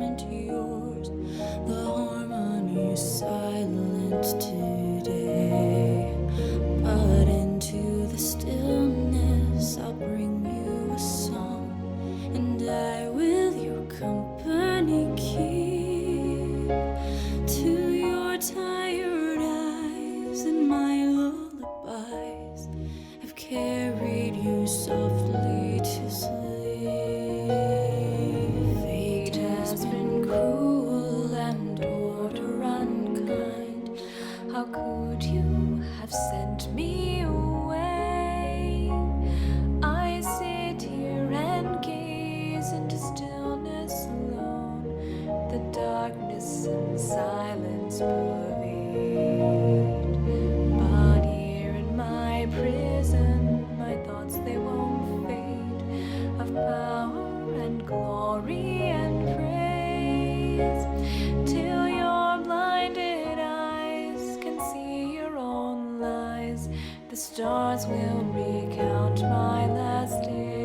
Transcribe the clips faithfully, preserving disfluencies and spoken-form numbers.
judgment yours. The harmony is silent today, but into the stillness I'll bring you a song, and I will your company keep. To your tired eyes and my lullabies, I've carried you softly to sleep. Fate has been cruel and order unkind. How could you have sent me away? I sit here and gaze into stillness alone, the darkness and silence pervade. But here in my prison, my thoughts they won't fade, of power and glory and praise, till your blinded eyes can see your own lies. The stars will recount my last day.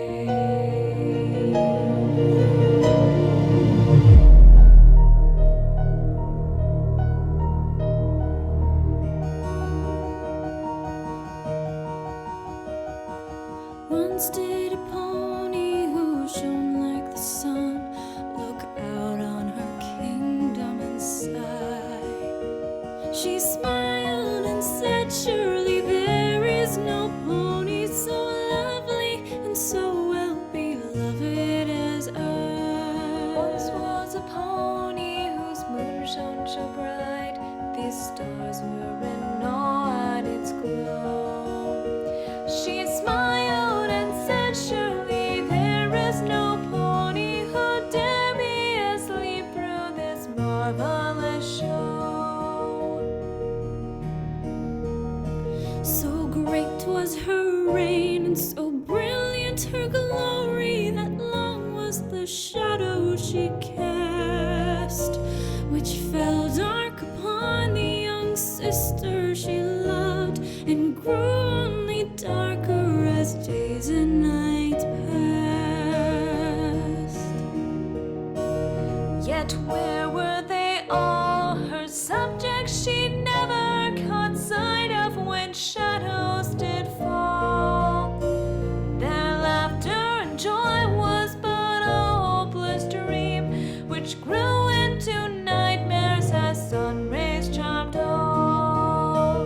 Once did a pony who shone like the sun look out on her kingdom and sigh. She smiled and said, surely there is no pony so lovely and so well beloved as I. Once was a pony whose moon shone so bright, these stars were in awe at its glow. She smiled and said, surely there is no pony who dare be asleep through this marvelous show. So great was her reign and so brilliant her glory, that long was the shadow she cast, which fell dark upon the young sister she loved, and grew only darker as days and nights passed. Yet where were they all, her subjects she never caught sight of when shadows did fall? Their laughter and joy was but a hopeless dream, which grew into nightmares as sun rays charmed all.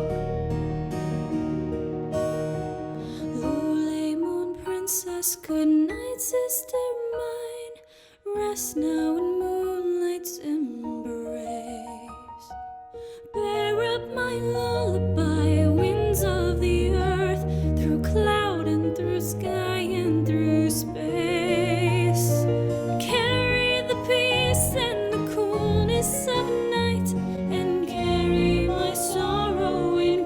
Lule, moon princess, good night, sister mine. Rest now in moonlight's embrace. Bear up my lullaby, winds of the earth, through cloud and through sky and through space. Carry the peace and the coolness of night, and carry my sorrow in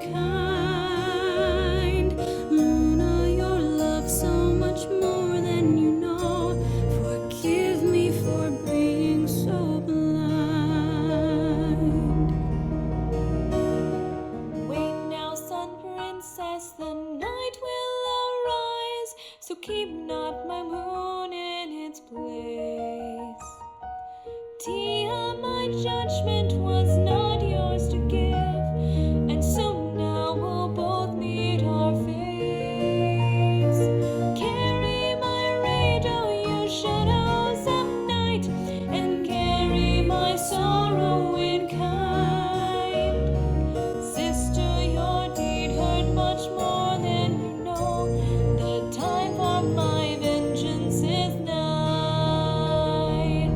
kind. Luna, your love so much more than you know. Forgive me for being so blind. Wait now, sun princess, the night will arise, so keep not my moon in its place. Tia, my judgment was not yours to give, and so now we'll both meet our fates. Carry my radio, you shadows of night, and carry my sorrow in kind. Sister, your deed hurt much more than you know. The time for my vengeance is nigh.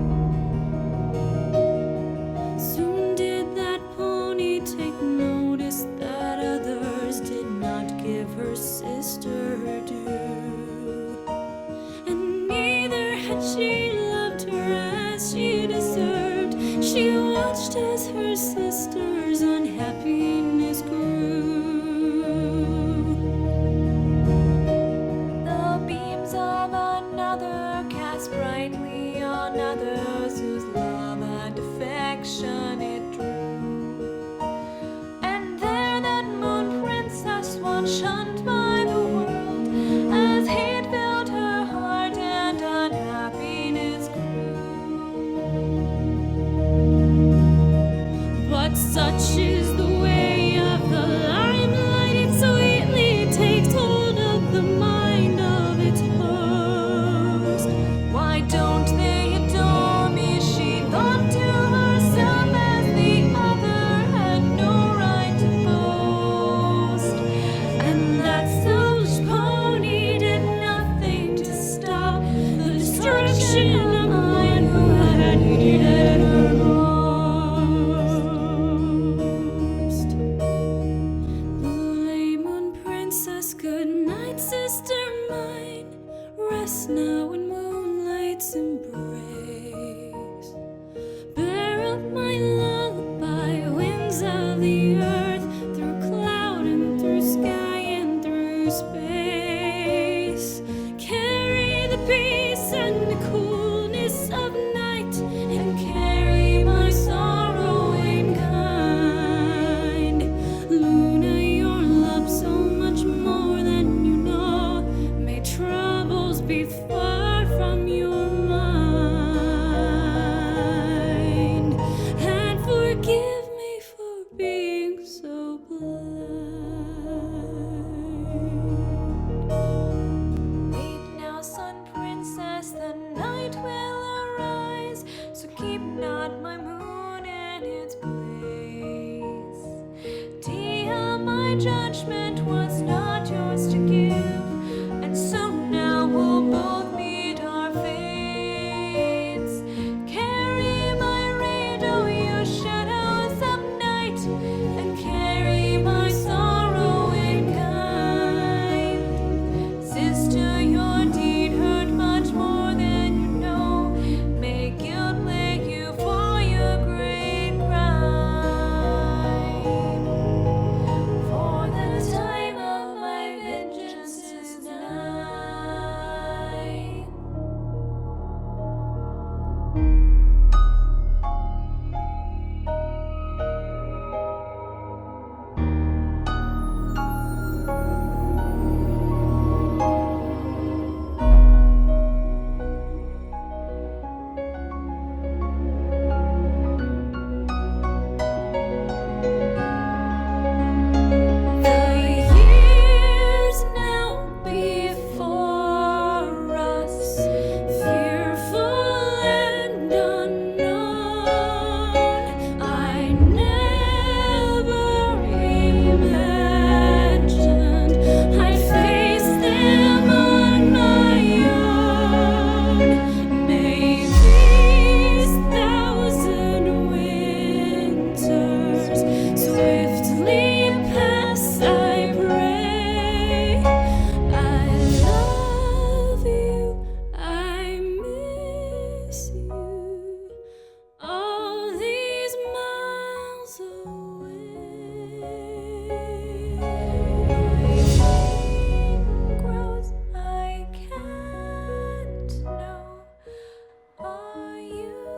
Soon did that pony take notice that others did not give her sister her due, and neither had she loved her as she deserved. She watched as her sister's unhappiness grew. The beams of another cast brightly on others whose love and affection it drew, and there that moon princess once shunned by the world, as hate filled her heart and unhappiness grew.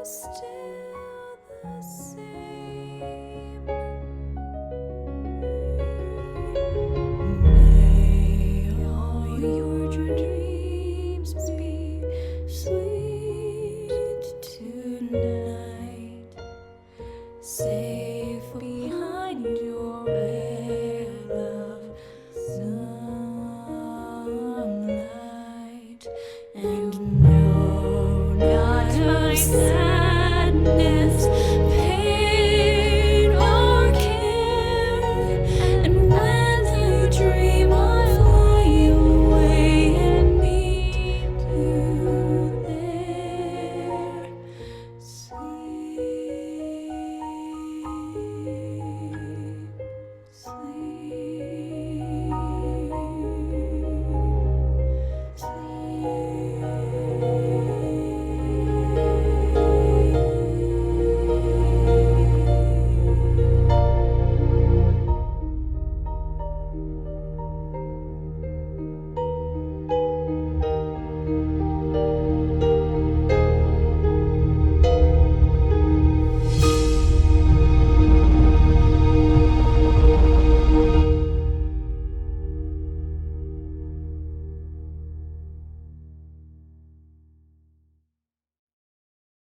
still the same. May all your dreams be sweet tonight, safe behind your veil of sunlight, and no, not my sadness.